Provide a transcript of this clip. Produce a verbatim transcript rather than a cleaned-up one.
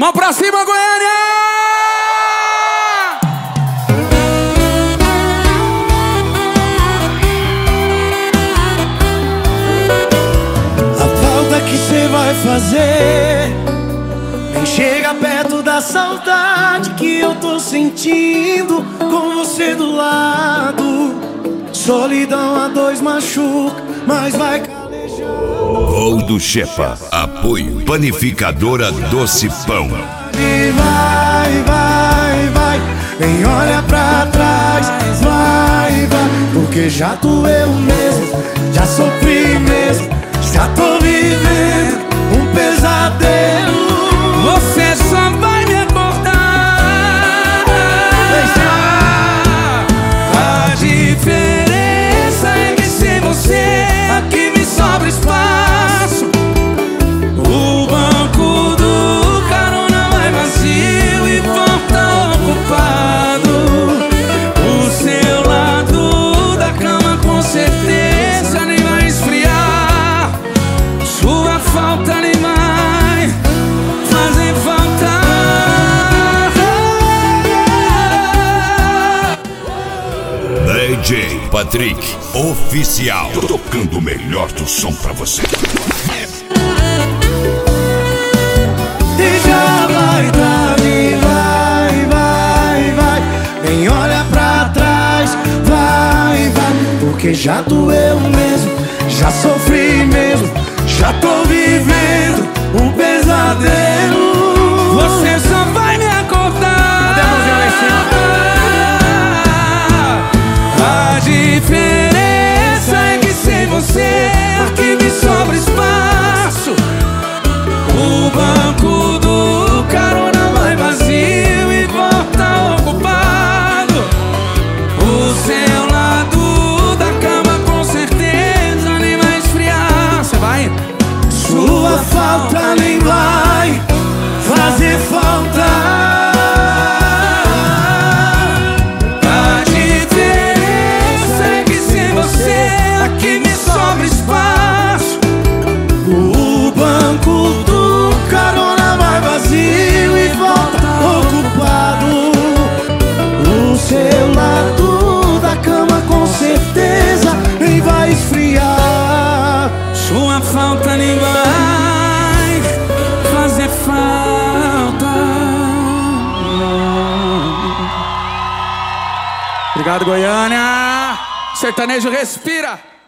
Mão pra cima, Goiânia! A falta que cê vai fazer nem chega perto da saudade que eu tô sentindo com você do lado. Solidão a dois machuca, mas vai calejar. Voo do Xepa. Apoio Panificadora Doce Pão. E vai, vai, vai, nem olha pra trás. Vai, vai, porque já doeu mesmo, já sofri mesmo, já tô vivendo um pesadelo. Você só vai me acordar. A diferença é que sem você aqui me sobra espaço. O banco do carona vai vazio e volta ocupado. O seu lado da cama com certeza nem vai esfriar. Sua falta nem vai fazer falta. D J Patrick Oficial, tocando o melhor do som pra você. E já vai dar, e vai, vai, vai, nem olha pra trás. Vai, vai, porque já doeu mesmo, já sofri mesmo, já tô vivendo um pesadelo. Você só vai me acordar. Cadê a mãozinha lá em cima? A diferença é que sem você aqui me sobra espaço. O banco do carona vai vazio e volta ocupado. O seu lado da cama com certeza nem vai esfriar. Você vai? Sua falta nem vai fazer falta. A diferença é que sem você aqui me sobra espaço. O banco do carona vai vazio e volta ocupado. O seu lado da cama com certeza nem vai esfriar. Sua falta nem vai fazer falta. Obrigado, Goiânia. Sertanejo respira.